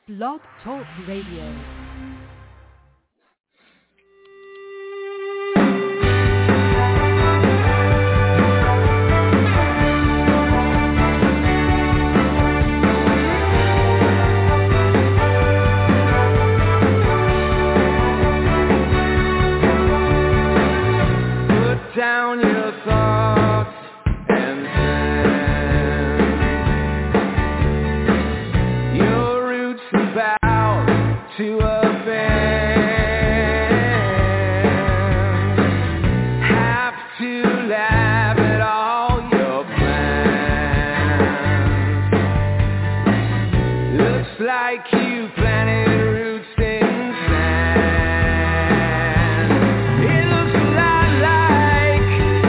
Blog Talk Radio. Down your thoughts and send your roots about to a bend. Have to laugh at all your plans. Looks like you planted roots in sand. It looks a lot like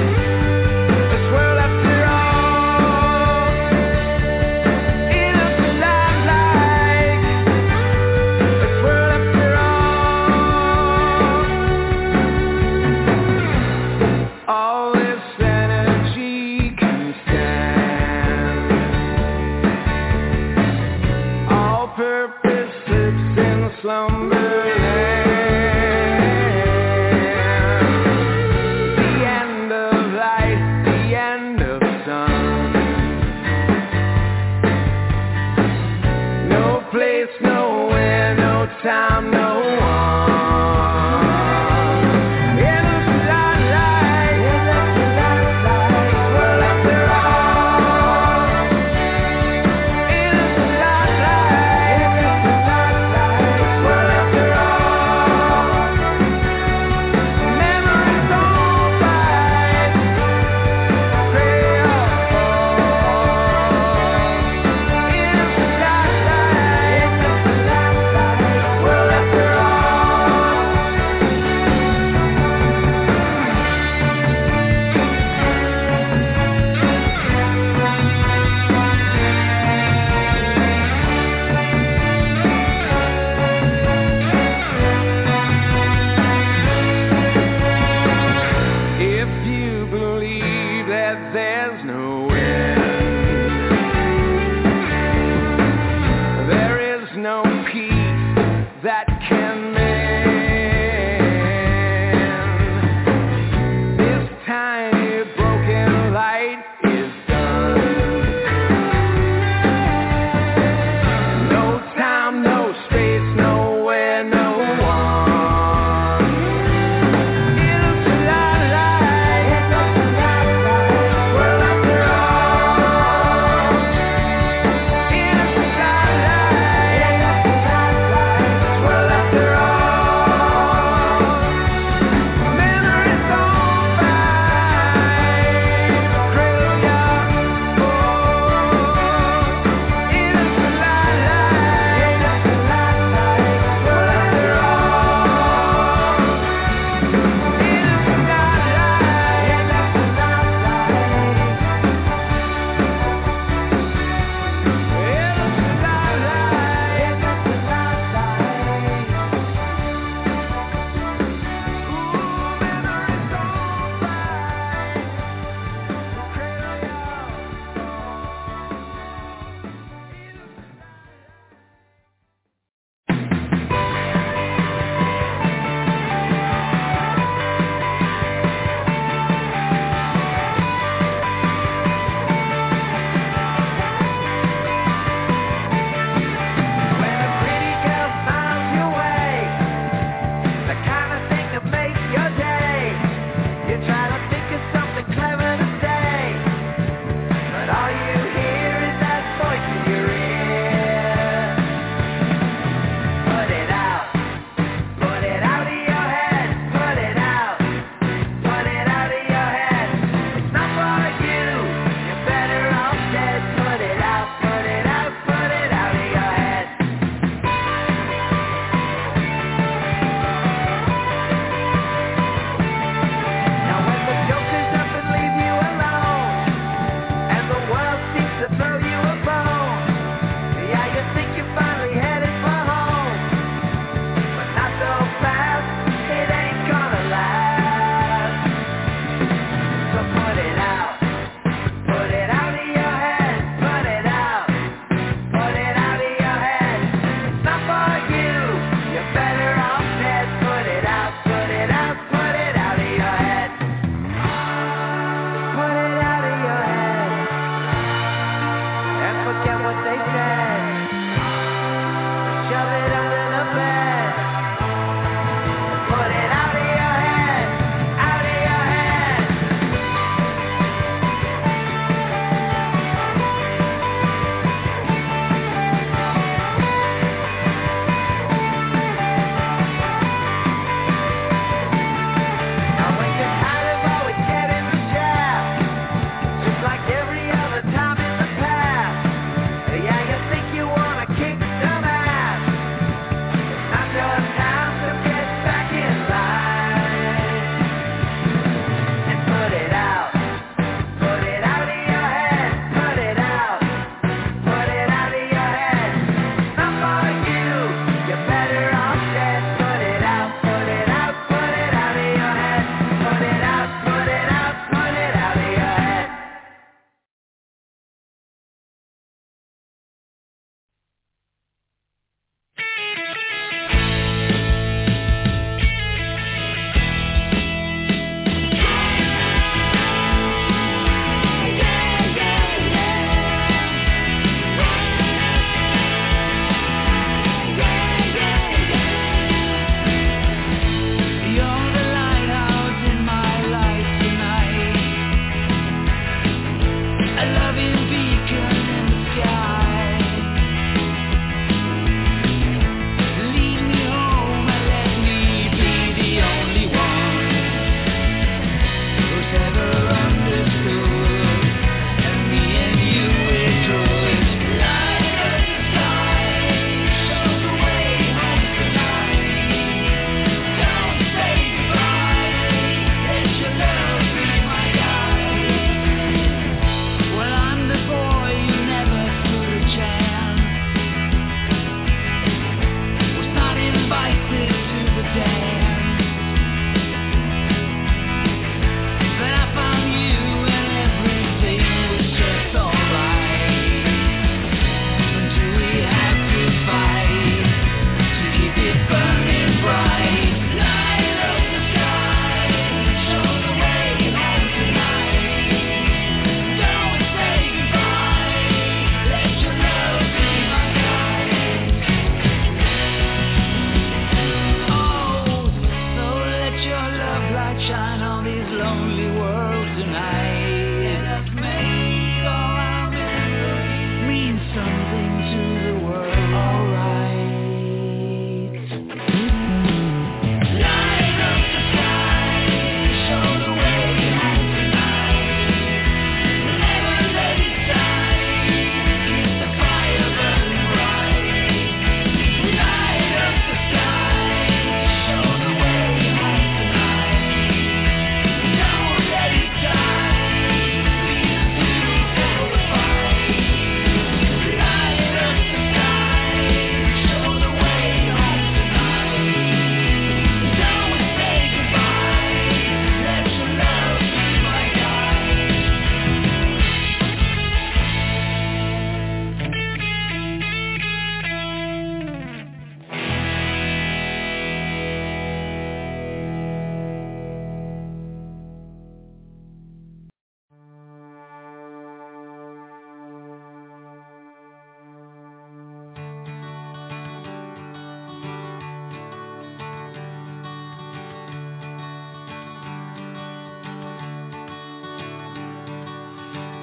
all this energy can stand. All purpose slips in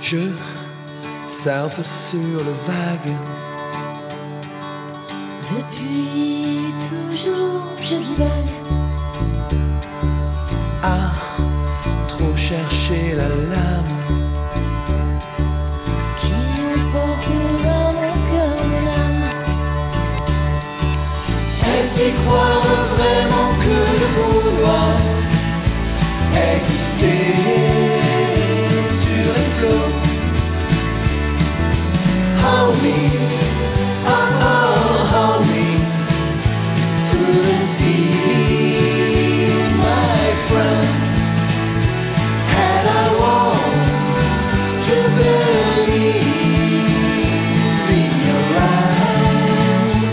Je surfe sur le wagon. Depuis toujours je divague. À trop chercher la lame Qui emporte dans mon cœur mon âme. Est-ce y croire vraiment que le pouvoir exister sur les flots? Hold me, hold me through the sea, my friend. And I want to believe in your eyes.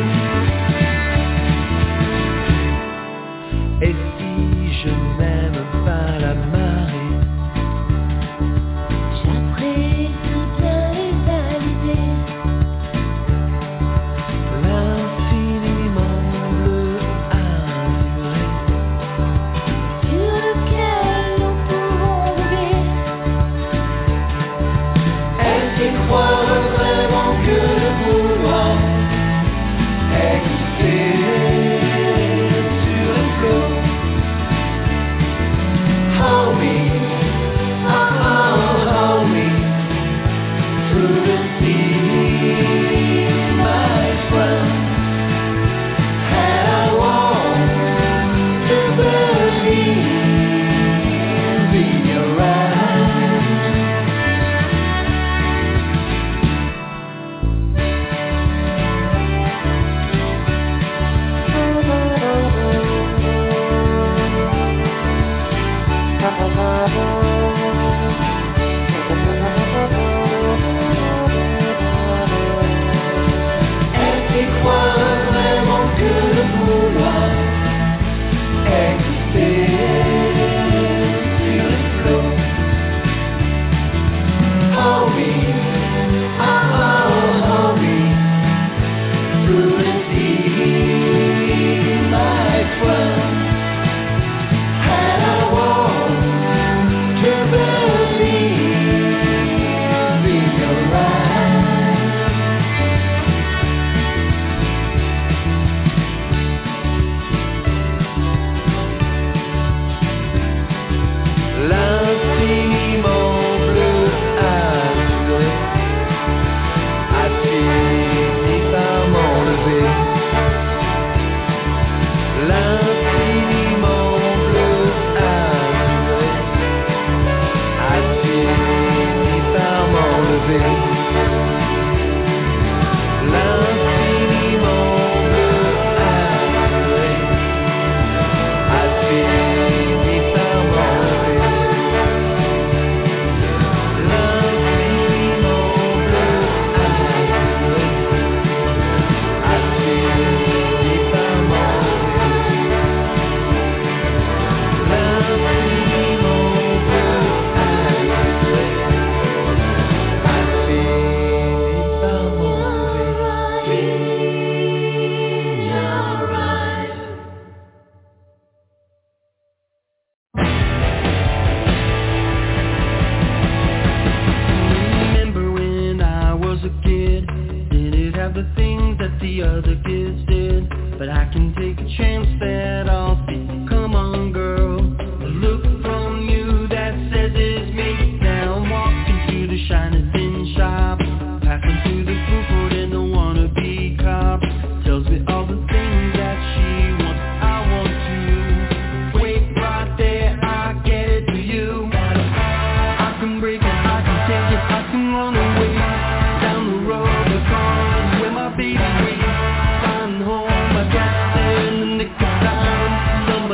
Et si je n'aime pas la marée, J'apprends toute rivalité. l'infiniment bleu azuré, Sur lequel nous pouvons voguer. est-ce y croire vraiment que le pouvoir exister sur les flots? Hold me, hold me through the sea, my friend. And I want to believe in your eyes. Est-ce y croire vraiment que le pouvoir exister sur les flots? Hold me, hold me through the sea, my friend. And I want to believe in your eyes. L'infiniment bleu azuré a fini par m'enlever. L'infiniment bleu azuré a fini par m'enlever. L'infiniment bleu azuré a fini par m'enlever. L'infiniment bleu azuré a fini par m'enlever. L'infiniment bleu azuré a fini par m'enlever. In your eyes. Remember when I was a kid, didn't have the things that the other kids did, but I can take a chance that I'll see. Come on girl, the look from you that says it's me. Now I'm walking through the shiny thin shop, passing through the food court and the wannabe cop tells me all the things that she wants, I want to. Wait right there, I get it to you. I can break it, I can take it, I can run away down the road because where my baby waits. Find home, I got there in the nick of time.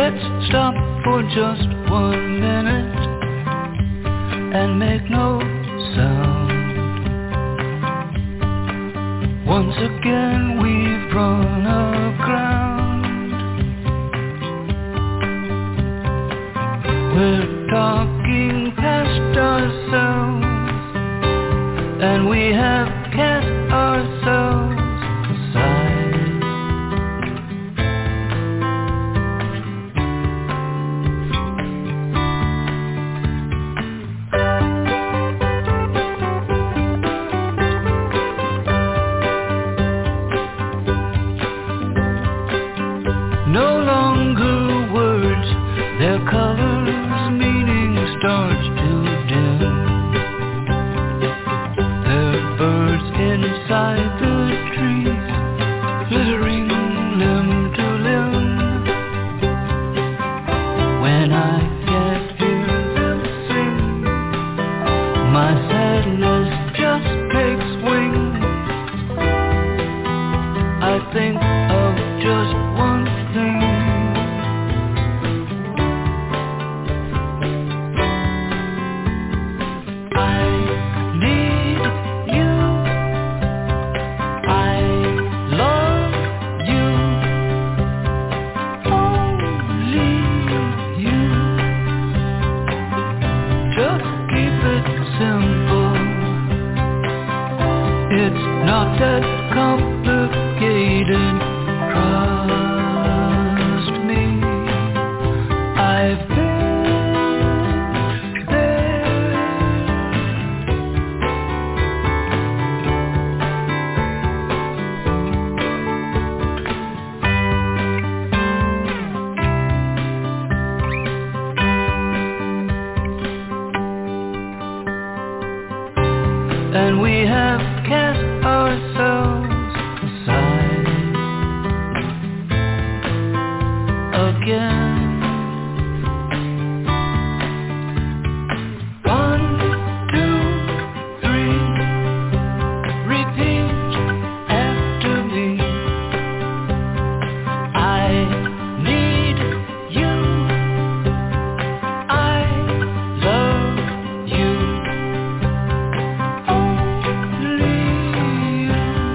Let's stop for just 1 minute and make no sound. Once again we've run aground. We're talking past ourselves, and we have cast ourselves aside. No longer words, their colors, meaning starts to dim. There are birds inside the trees, flittering limb to limb. When I can't hear them sing, my sadness just takes wing. I think of just one thing. I need you. I love you. Only you. Just keep it simple. It's not that complicated. Trust me, I've been there. And we have cast ourselves aside again. 1, 2, 3, repeat after me. I need you. I love you. Only you.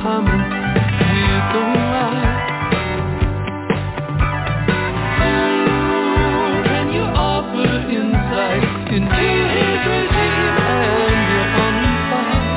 coming, we're going live. Can you offer insight into his regime and your on fire?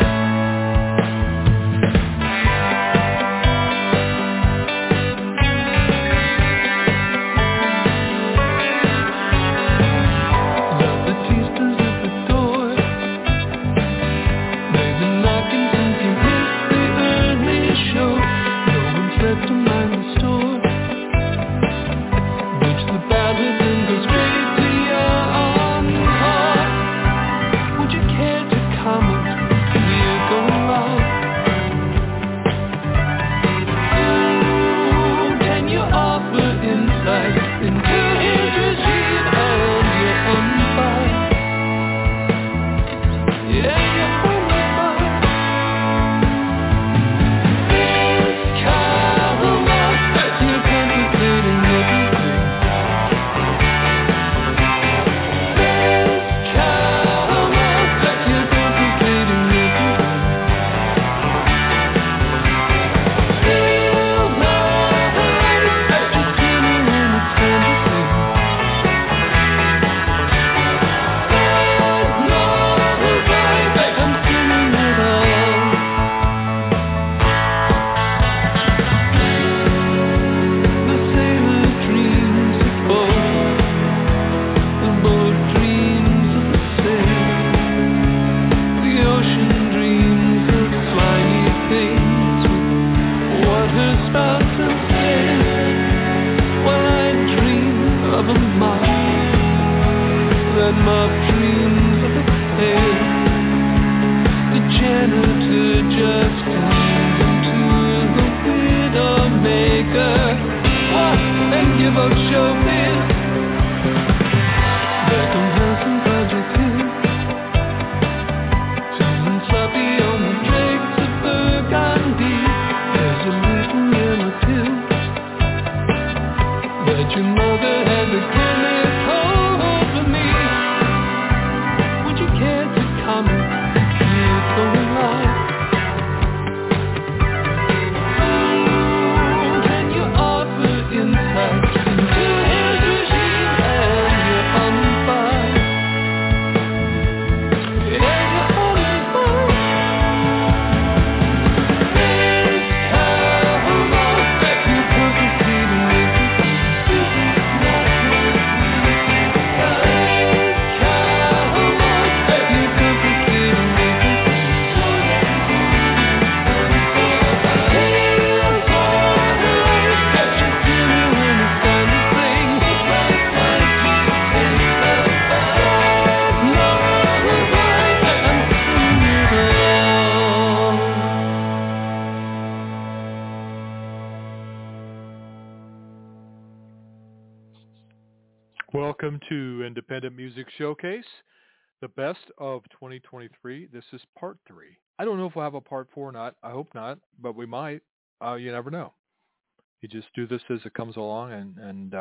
Welcome to Independent Music Showcase, the best of 2023. This is part 3. I don't know if we'll have a part 4 or not. I hope not, but we might. You never know. You just do this as it comes along, and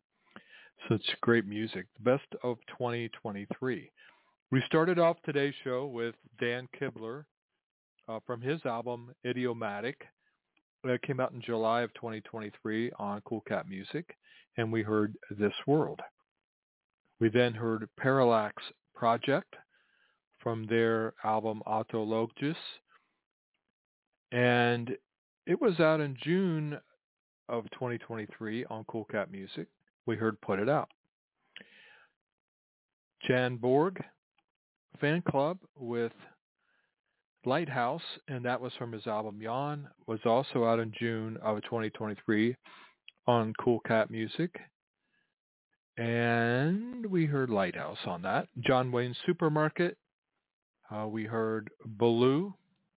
such great music. The best of 2023. We started off today's show with Dan Kibler from his album Idiomatic. It came out in July of 2023 on Cool Cat Music, and we heard This World. We then heard Parallax Project from their album Autologous, and it was out in June of 2023 on Cool Cat Music. We heard Put It Out. Jan Borg Fan Club with Lighthouse, and that was from his album Yawn, was also out in June of 2023 on Cool Cat Music. And we heard Lighthouse on that. John Wayne Supermarket. We heard Baloo,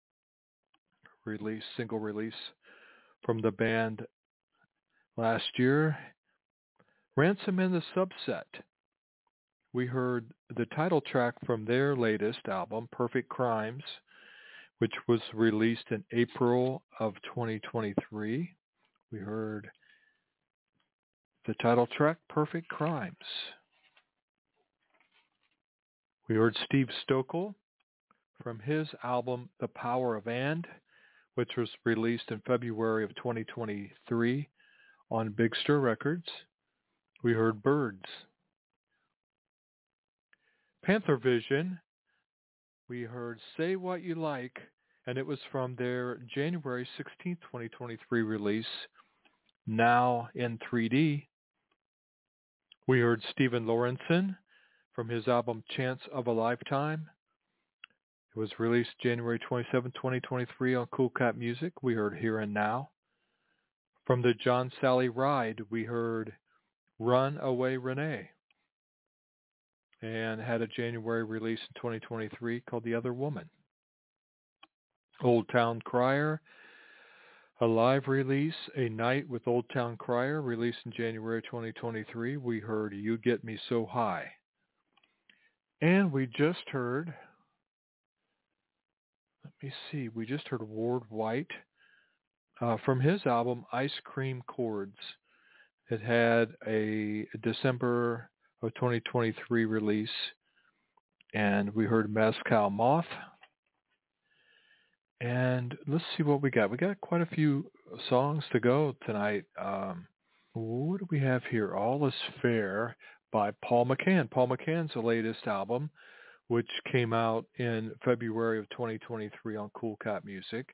single release from the band last year. Ransom and the Subset. We heard the title track from their latest album, Perfect Crimes, which was released in April of 2023. We heard the title track, Perfect Crimes. We heard Steve Stokely from his album, The Power of And. which was released in February of 2023 on Big Stir Records. We heard Birds. Panther Vision, we heard Say What You Like, and it was from their January 16, 2023 release, Now in 3D. We heard Stephen Lorenzen from his album Chance of a Lifetime. It was released January 27, 2023 on Cool Cat Music. We heard Here and Now. From the John Sally Ride, we heard Run Away Renee, and had a January release in 2023 called The Other Woman. Old Town Crier, a live release, A Night with Old Town Crier, released in January 2023. We heard You Get Me So High. And we just heard, we just heard Ward White from his album Ice Cream Chords. It had a December of 2023 release, and we heard Mezcal Moth. And let's see what we got. We got quite a few songs to go tonight. What do we have here? All Is Fair by Paul McCann. Paul McCann's latest album, which came out in February of 2023 on Cool Cat Music,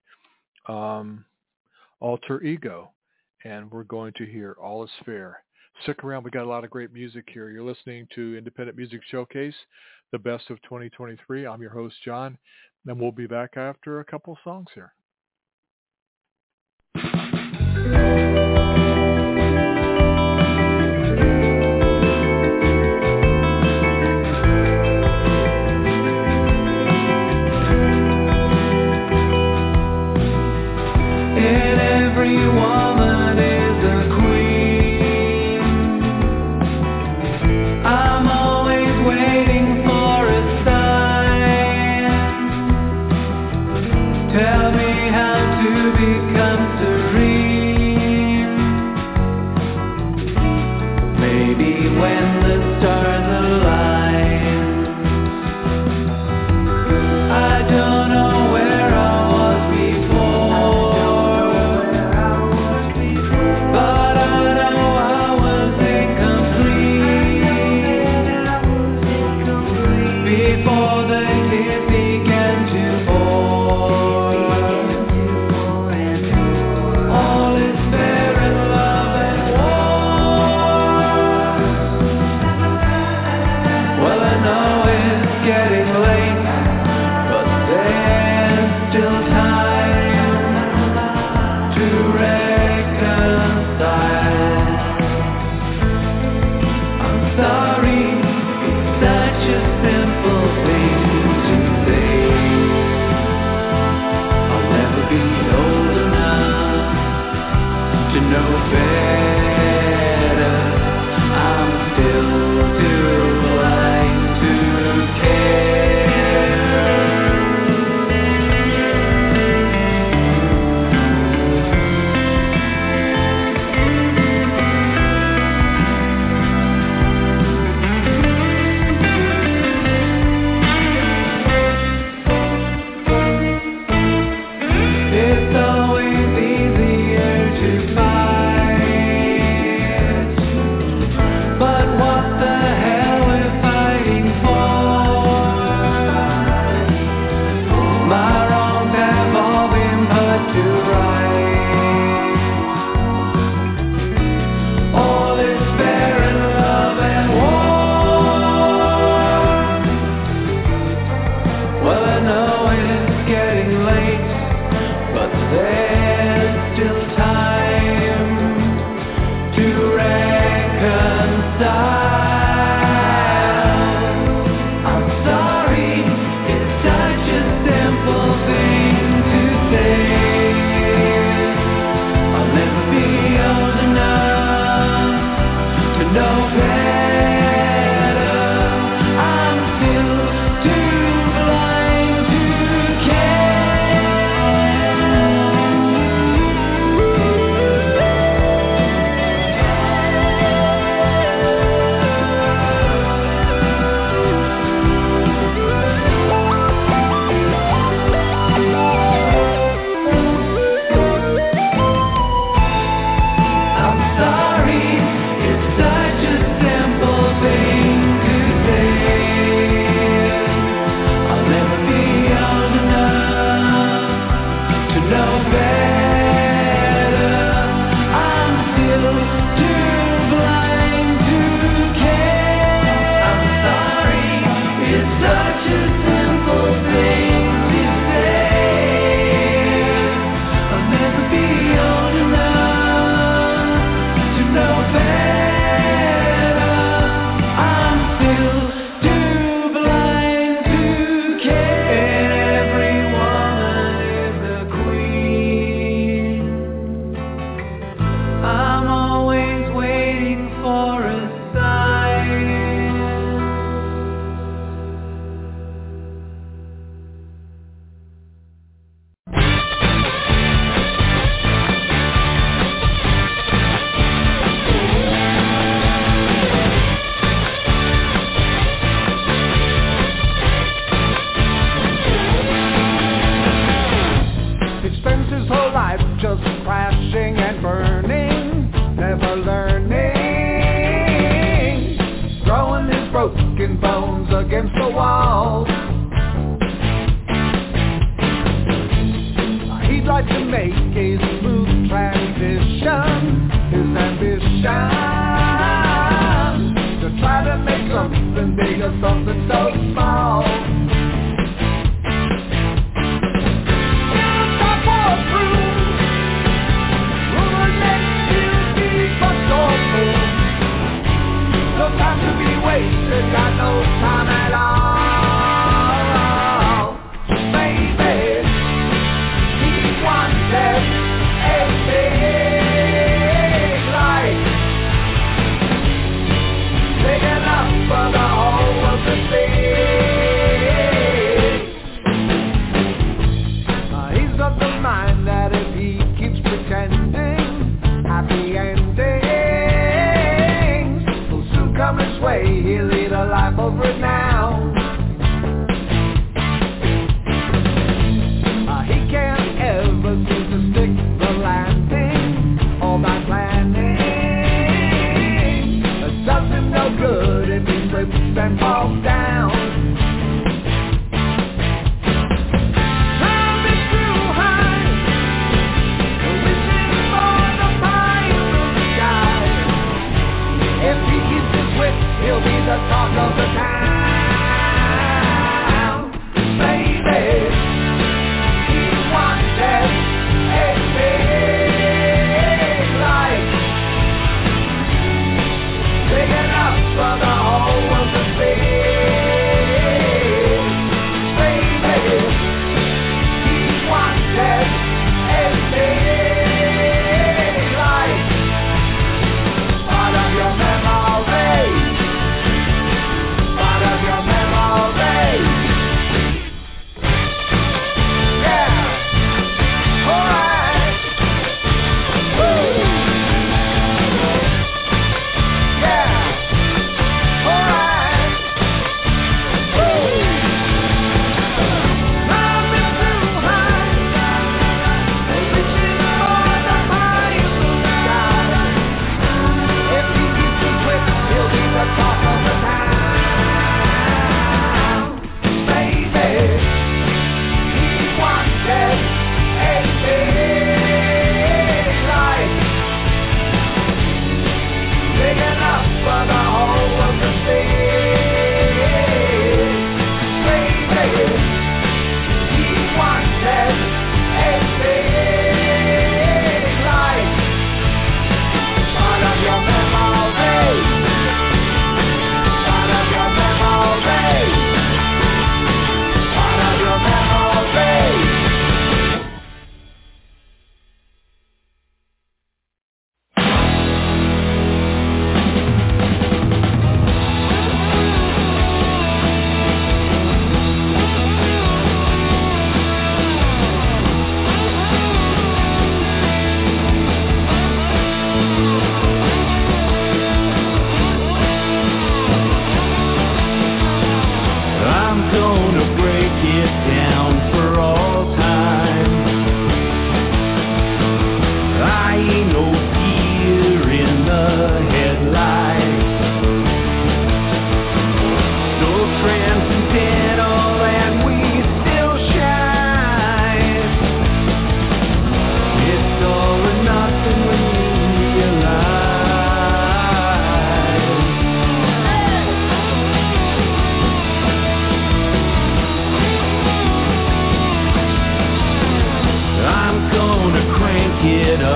Alter Ego. And we're going to hear All Is Fair. Stick around. We got a lot of great music here. You're listening to Independent Music Showcase, the best of 2023. I'm your host, John, and we'll be back after a couple songs here.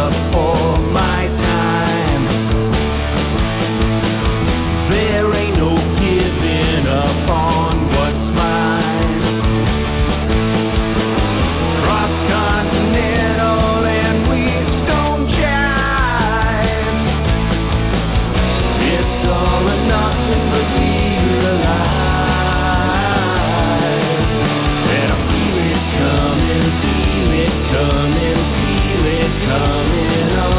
up for my time. There ain't no giving up on what's mine. Cross-continental and we don't jive. It's all or nothing but being alive. And I feel it coming, feel it coming, feel it coming on.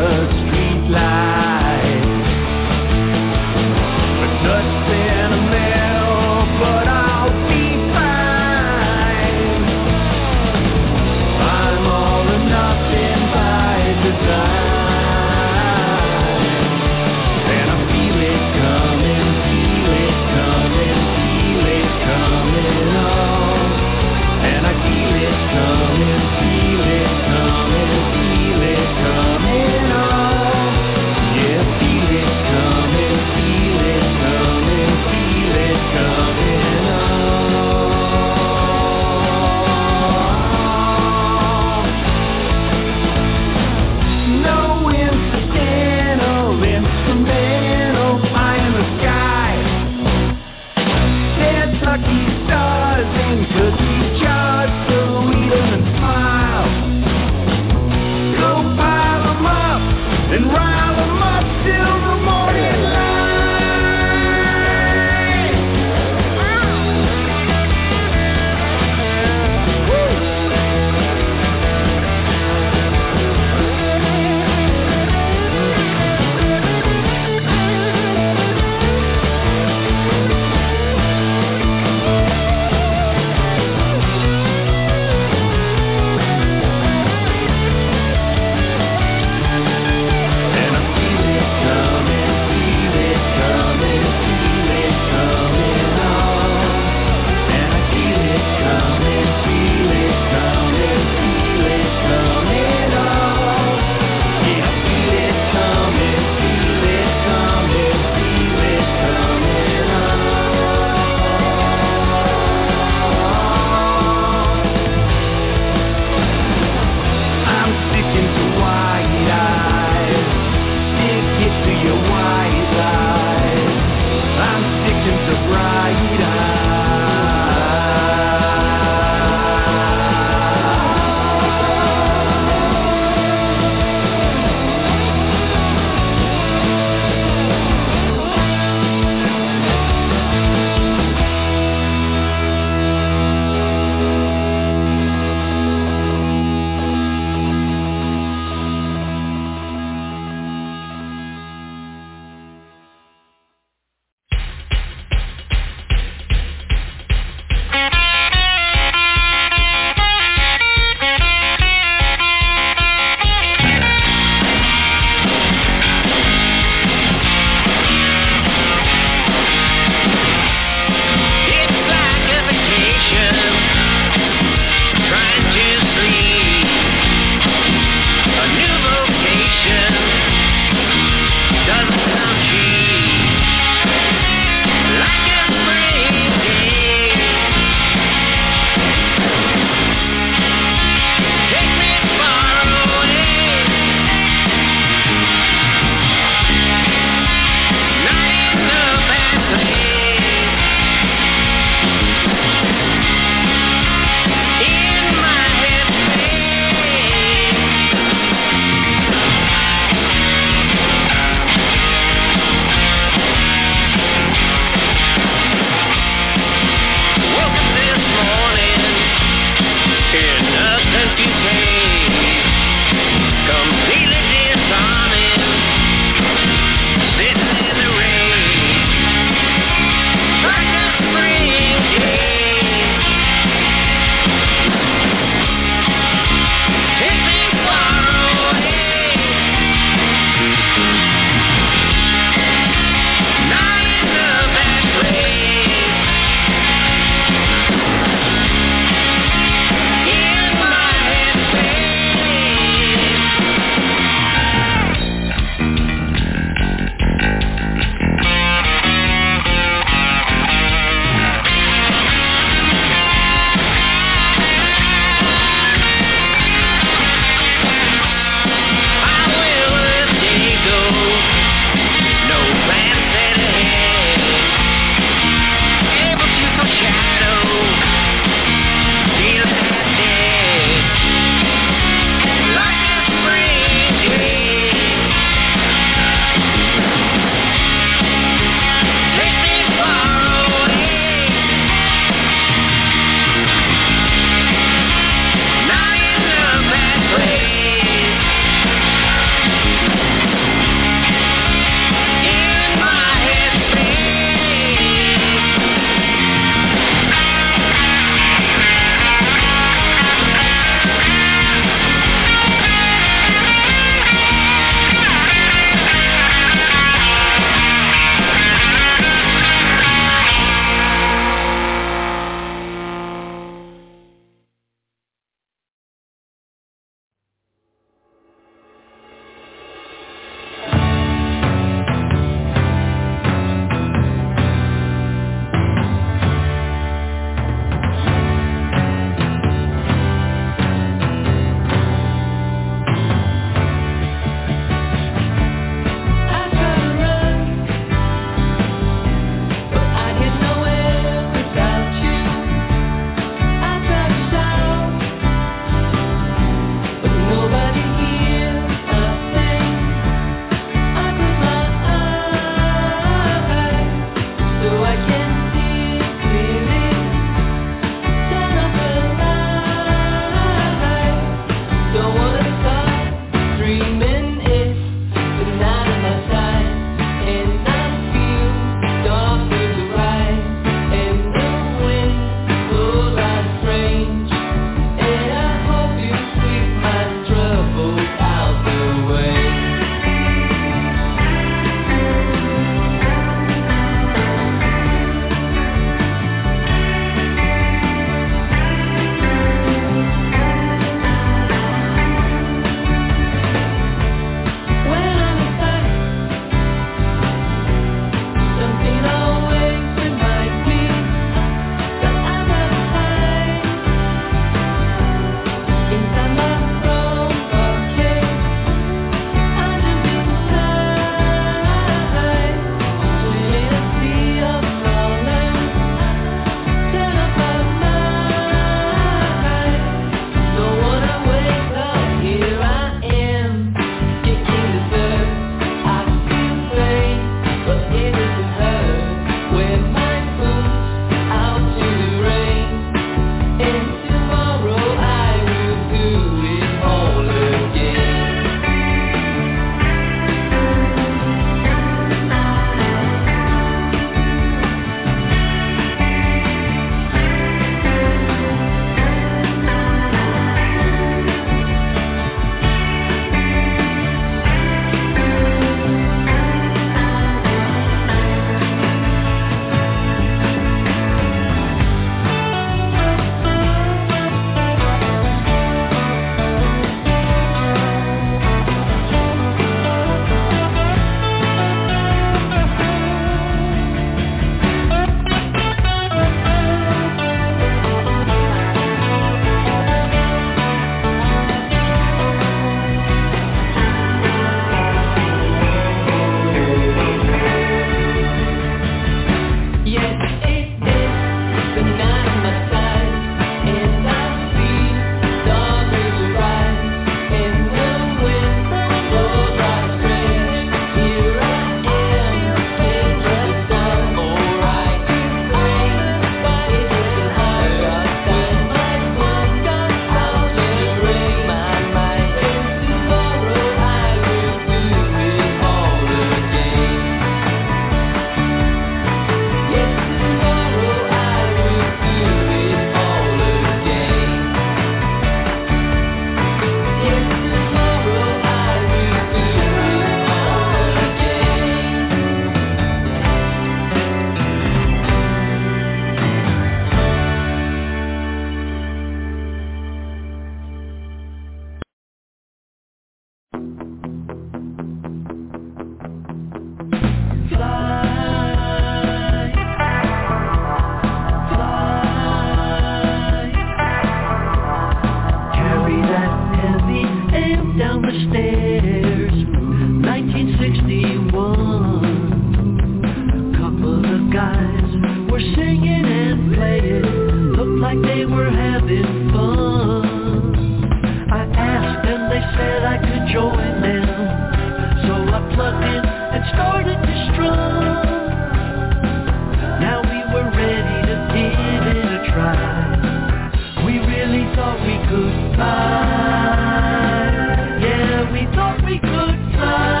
were singing and playing, looked like they were having fun. I asked and they said I could join them, so I plugged in and started to strum. Now we were ready to give it a try. We really thought we could fly. Yeah, we thought we could fly.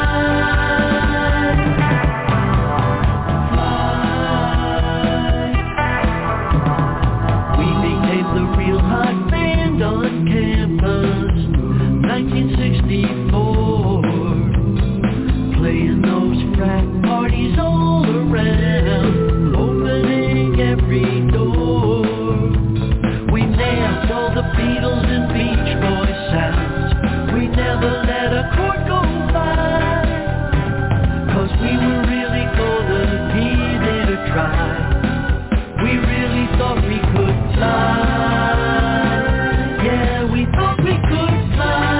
We became the real hot band on campus, 1964. Playing those frat parties all around, opening every door. We nailed all the Beatles and Beach Boys sounds. We never let a chord go by, 'cause we were really gonna give it a try. We really thought we could fly. Yeah, we thought we could fly.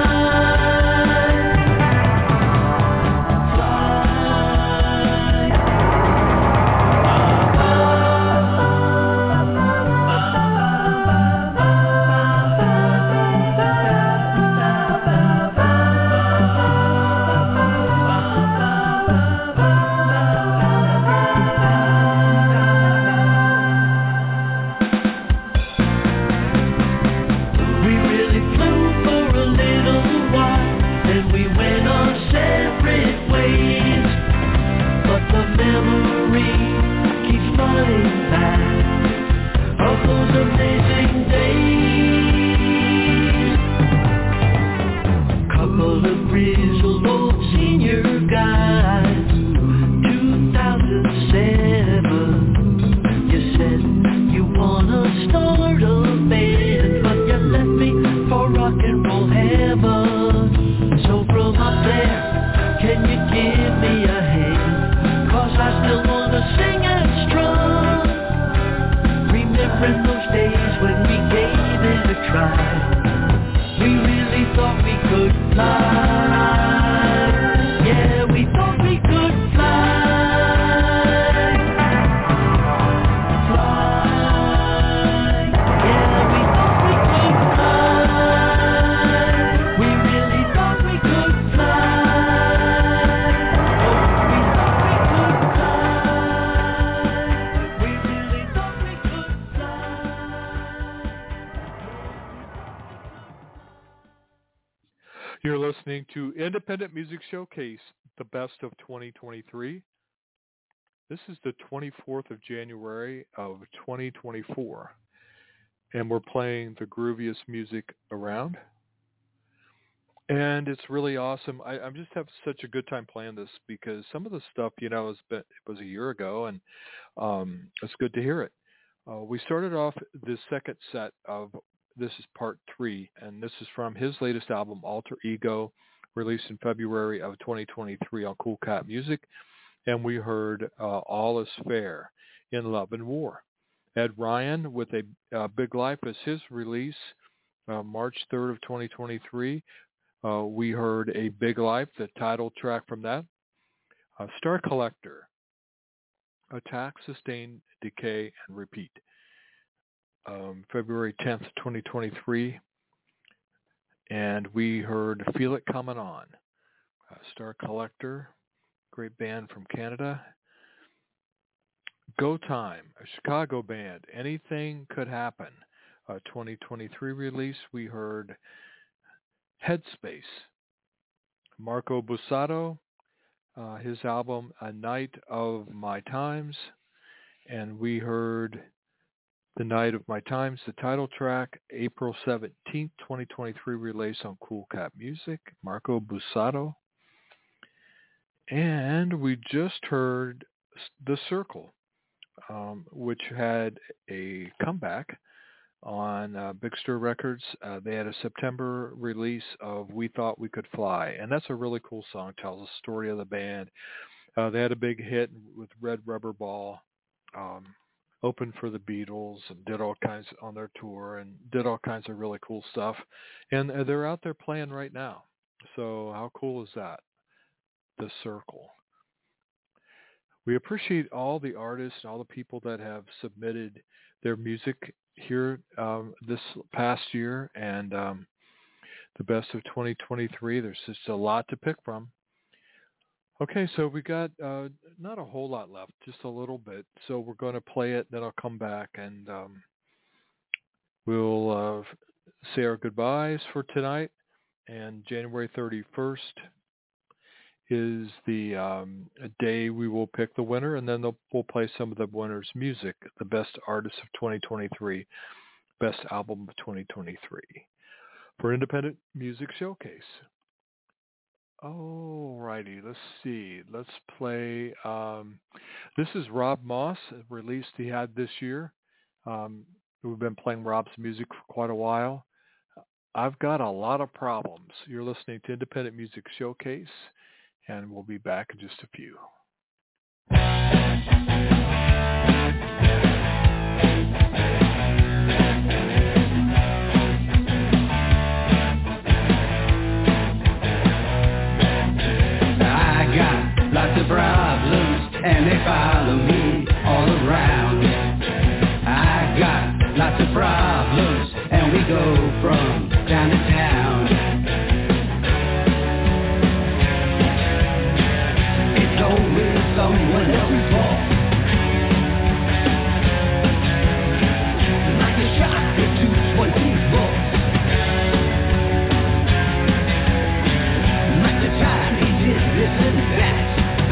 We really flew for a little while, then we went our separate ways. But the memory keeps flying back of those amazing days. Couple of grizzled old senior guys, 2007. You said you wanna start a band, but you left me for rock and roll heaven. So from up there, can you give me a hand? 'Cause I still wanna sing and strum, remembering those days when we gave it a try. We really thought we could fly. Yeah, we thought we could fly. Fly. Yeah, we thought we could fly. We really thought we could fly. Oh, we thought we could fly. We really thought we could fly. You're listening to Independent Music Showcase, the best of 2023. This is the 24th of January of 2024, and we're playing the grooviest music around. And it's really awesome. I'm just having such a good time playing this because some of the stuff, it was a year ago, and it's good to hear it. We started off the second set of, this is part 3, and this is from his latest album, Alter Ego, released in February of 2023 on Cool Cat Music. And we heard All Is Fair, In Love and War. Ed Ryan with a Big Life as his release, March 3rd of 2023. We heard A Big Life, the title track from that. Star Collector, Attack, Sustain, Decay, and Repeat. February 10th, 2023. And we heard Feel It Coming On. Star Collector, great band from Canada. Go Time, a Chicago band, Anything Could Happen. 2023 release, we heard Headspace. Marco Bussato, his album A Night of My Times. And we heard The Night of My Times, the title track, April 17th, 2023 release on Cool Cat Music, Marco Bussato. And we just heard The Circle, which had a comeback on Big Stir Records. They had a September release of We Thought We Could Fly, and that's a really cool song. It tells the story of the band. They had a big hit with Red Rubber Ball, opened for the Beatles, and did all kinds on their tour, and did all kinds of really cool stuff. And they're out there playing right now. So how cool is that? The Circle. We appreciate all the artists and all the people that have submitted their music here this past year and the best of 2023. There's just a lot to pick from. Okay, so we got not a whole lot left, just a little bit. So we're going to play it, then I'll come back and we'll say our goodbyes for tonight. And January 31st is the day we will pick the winner, and then we'll play some of the winner's music, the best artists of 2023, best album of 2023 for Independent Music Showcase. All righty, let's see. Let's play. This is Rob Moss, a release he had this year. We've been playing Rob's music for quite a while. I've got a lot of problems. You're listening to Independent Music Showcase, and we'll be back in just a few. Lots of problems, and they follow me all around. I got lots of problems, and we go from town to town. It's always someone else's fault. Like a shot to 220 volts. Like the time he did this and that.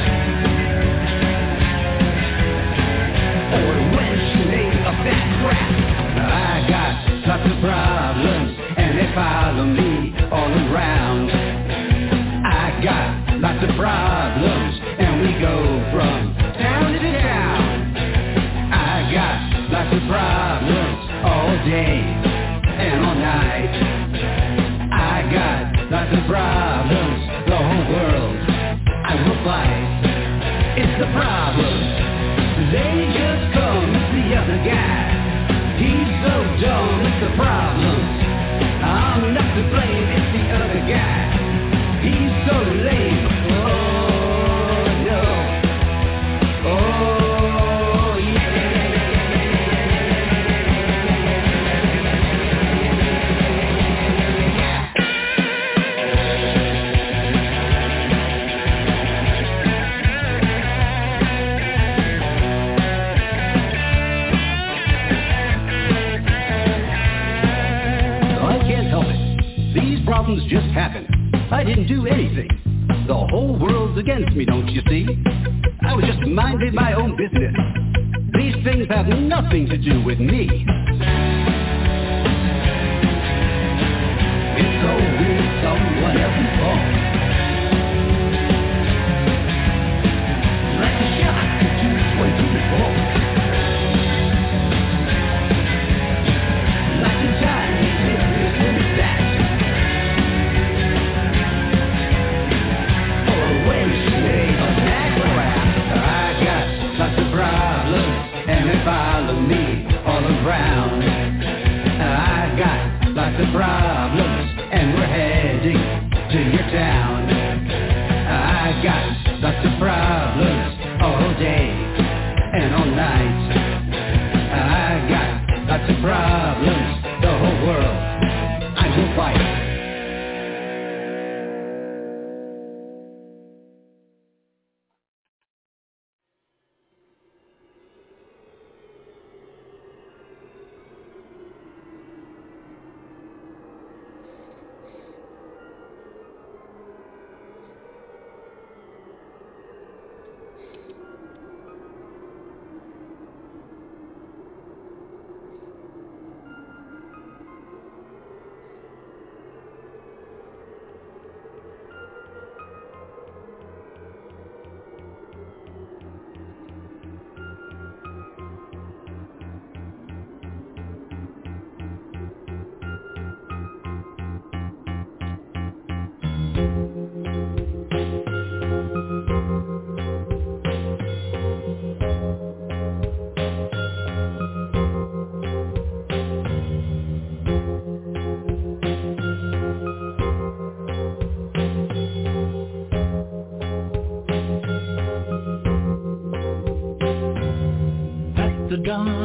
I got lots of problems, and they follow me all around. I got lots of problems, and we go from town to town. I got lots of problems all day and all night. I got lots of problems, the whole world I will fight. It's the problem, they just come as the other guy. He's so dumb, it's the problem. I'm not to blame, it's the other guy. He's so lame. Oh no. Oh yeah. Problems just happen. I didn't do anything. The whole world's against me, don't you see? I was just minding my own business. These things have nothing to do with me. It's always someone else's fault. Like a shot to 220 volts. Like a time he did this and that. Problems, and they follow me all around. I got lots of problems, and we're heading to your town. I got lots of problems all day and all night. I got lots of problems, the whole world I will fight.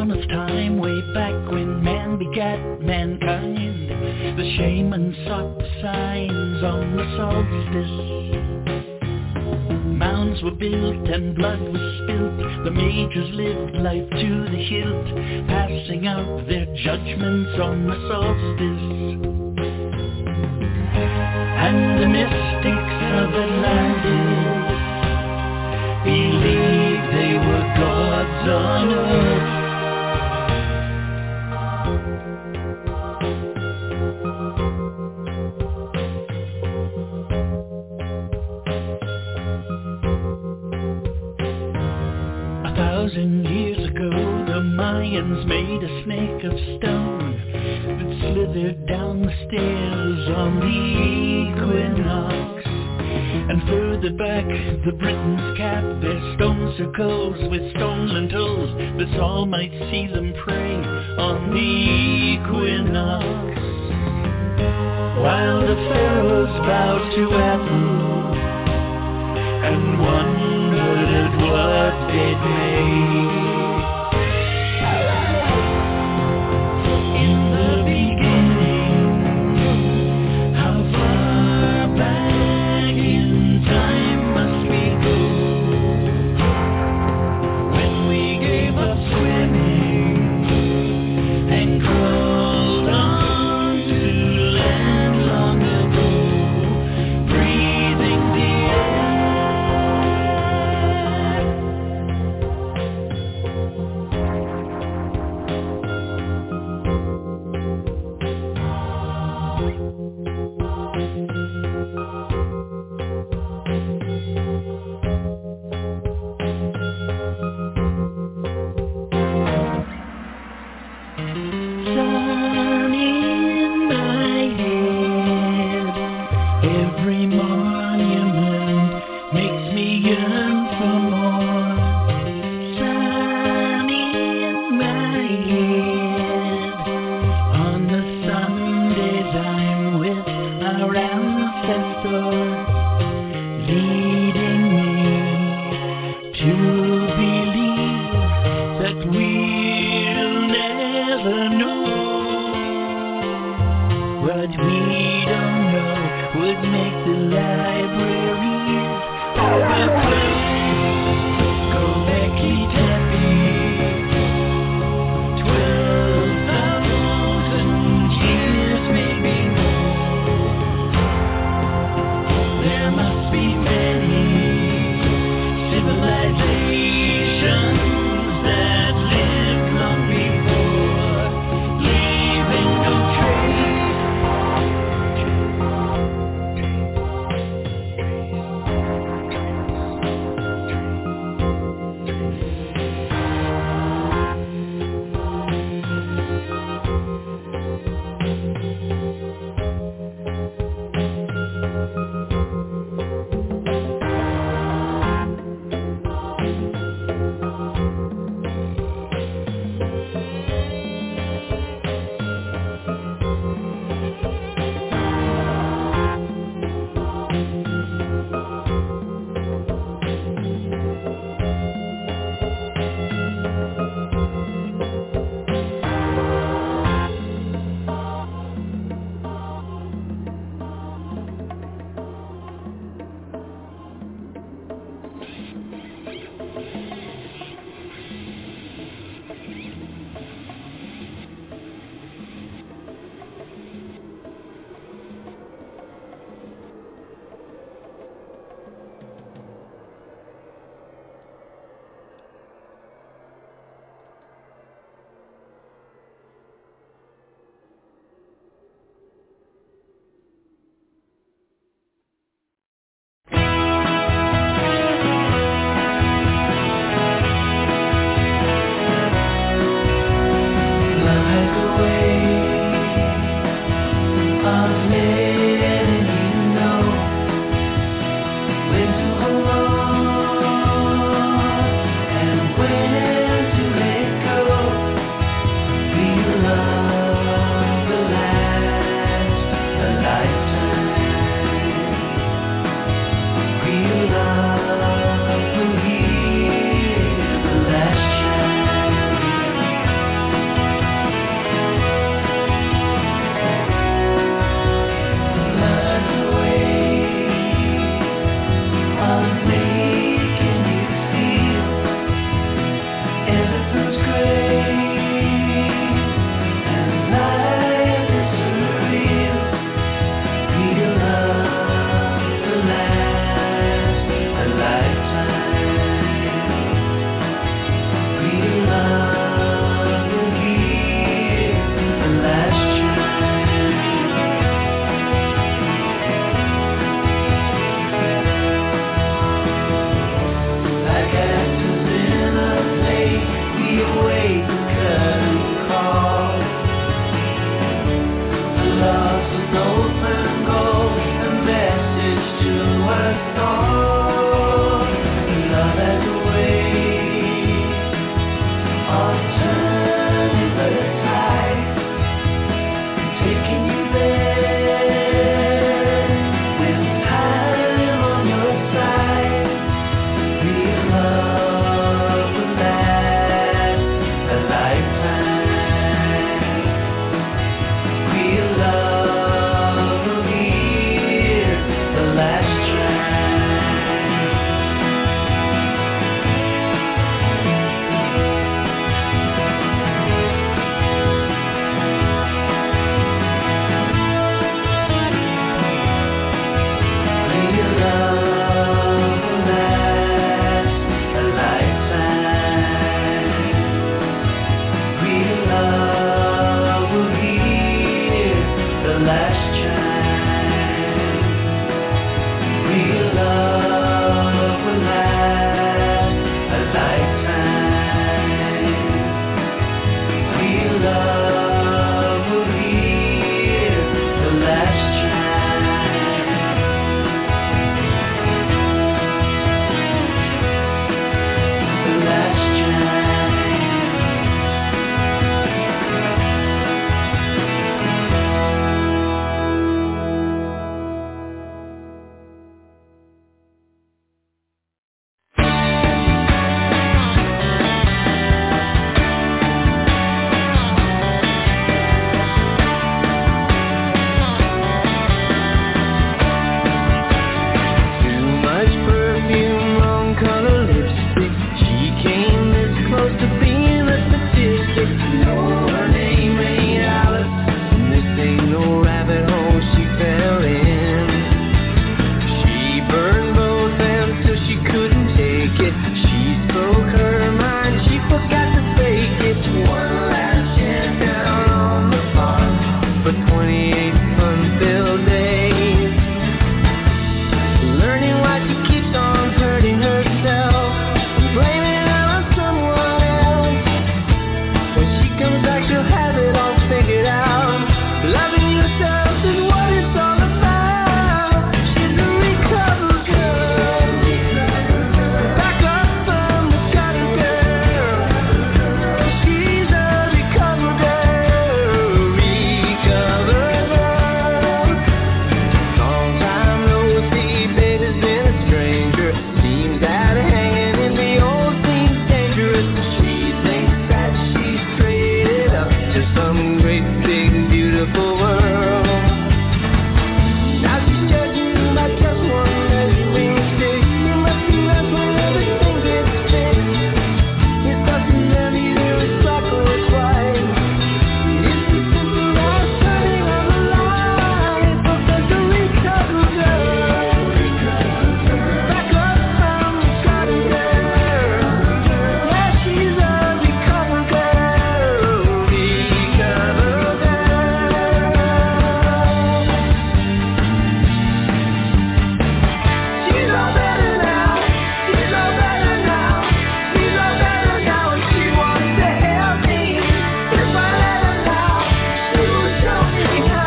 dawn of time, way back when man begat mankind, the shaman sought the signs on the solstice. Mounds were built and blood was spilt. The mages lived life to the hilt, passing out their judgments on the solstice. And the mystics of Atlantis believed they were gods on earth. 1,000 years ago, the Mayans made a snake of stone that slithered down the stairs on the equinox. And further back, the Britons capped their stone circles with stone lintels, that Saul might see them pray on the equinox. While the pharaohs bowed to Apple and wondered at what they'd made. In the beginning, how far back in time must we go, when we gave up swimming and crawled on to land long ago, breathing the sun in my head. Every monument makes me yearn for more. Sun in my head. On the Sundays I'm with our ancestors, leading me to believe that we'll never know. What we don't know would make the libraries overflow. Göbekli Tepe, 12,000 years, maybe more. There must be many civilizations that lived long before, leaving no trace. to some great big beautiful world. Now she's judging by just one measuring stick. You must be right when everything gets fixed. It doesn't matter either it's black or it's white. It's as simple as turning on the light. So there's a recover girl. Back up from the shattered girl. Yeah, she's a recover girl. Recover girl. She's all better now. She's all better now. She's all better now, and she wants to help me. If I let her now, she will show me how.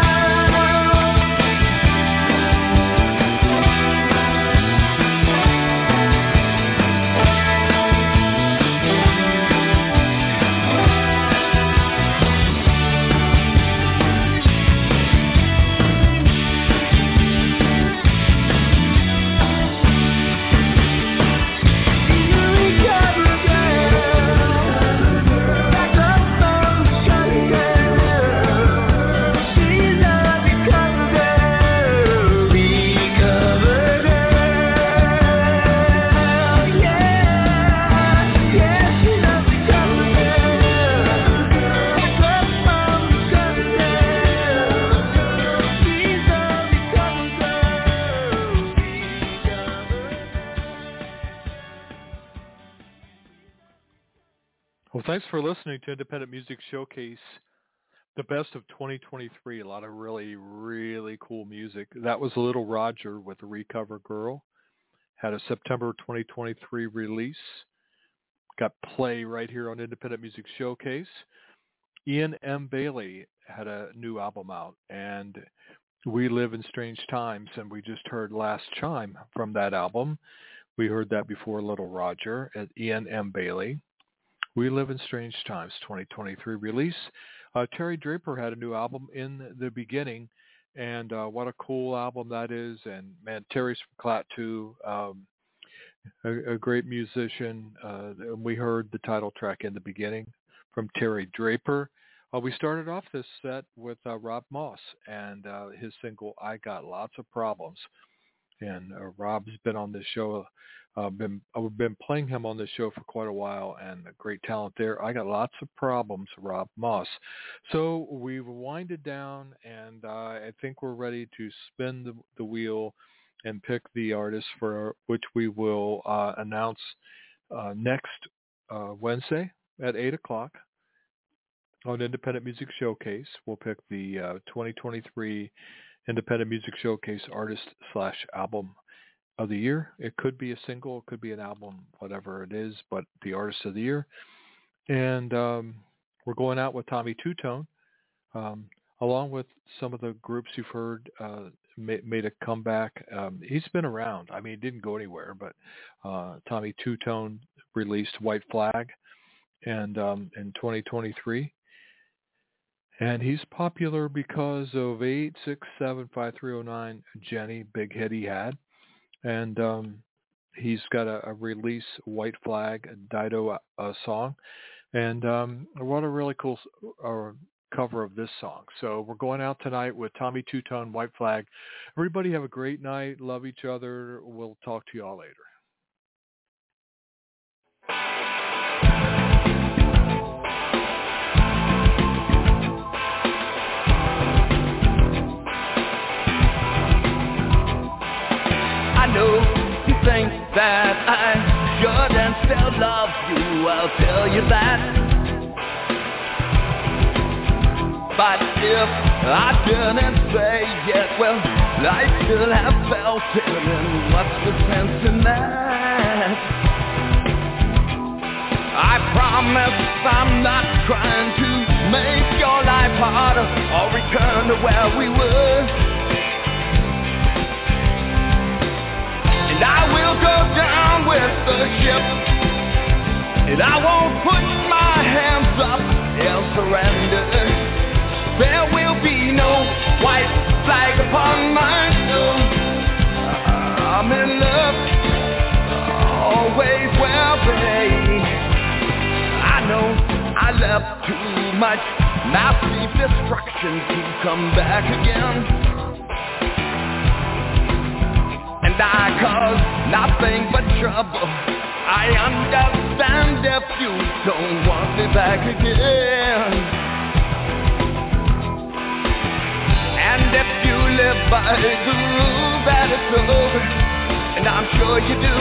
Well, thanks for listening to Independent Music Showcase, the best of 2023. A lot of really, really cool music. That was Little Roger with Recover Girl. Had a September 2023 release. Got play right here on Independent Music Showcase. Ian M. Bailey had a new album out, and We Live in Strange Times, and we just heard Last Chime from that album. We heard that before Little Roger at Ian M. Bailey. We Live in Strange Times, 2023 release. Terry Draper had a new album in the beginning, and what a cool album that is. And man, Terry's from Klaatu, a great musician. We heard the title track in the beginning from Terry Draper. We started off this set with Rob Moss and his single, I Got Lots of Problems. And Rob's been on this show. I've been playing him on this show for quite a while, and a great talent there. I Got Lots of Problems, Rob Moss. So we've winded down, and I think we're ready to spin the wheel and pick the artist for which we will announce next Wednesday at 8 o'clock on Independent Music Showcase. We'll pick the 2023 Independent Music Showcase artist/album of the year. It could be a single, it could be an album, whatever it is, but the artist of the year. And we're going out with Tommy Two-Tone, along with some of the groups you've heard made a comeback. He's been around. I mean, he didn't go anywhere, but Tommy Two-Tone released White Flag and in 2023. And he's popular because of 8675309 Jenny, big hit he had. And he's got a release, White Flag, a Dido song. And what a really cool cover of this song. So we're going out tonight with Tommy Two-Tone, White Flag. Everybody have a great night. Love each other. We'll talk to you all later. I know you think that I should and still love you, I'll tell you that. But if I didn't say it, well, I still have felt it, and what's the sense in that? I promise I'm not trying to make your life harder or return to where we were. And I will go down with the ship, and I won't put my hands up, I'll surrender. There will be no white flag upon my soul. I'm in love, always will be. I know I left too much And I see destruction to come back again. And I cause nothing but trouble. I understand if you don't want me back again. And if you live by the rule that it's over, and I'm sure you do,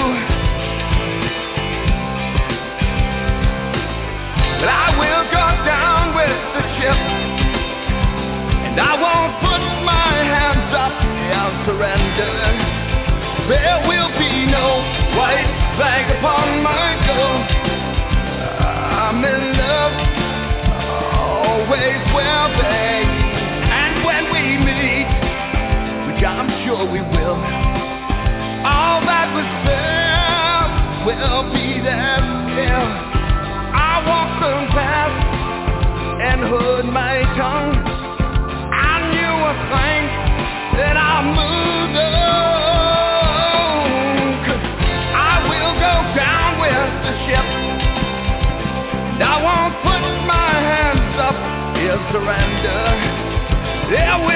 but I will go down with the ship, and I won't put my hands up and surrender. There will be no white flag upon my door. I'm in love, always will be. And when we meet, which I'm sure we will, all that was there will be there still. I walked the path and heard my tongue. I knew a thing that I moved on. I won't put my hands up in surrender. There will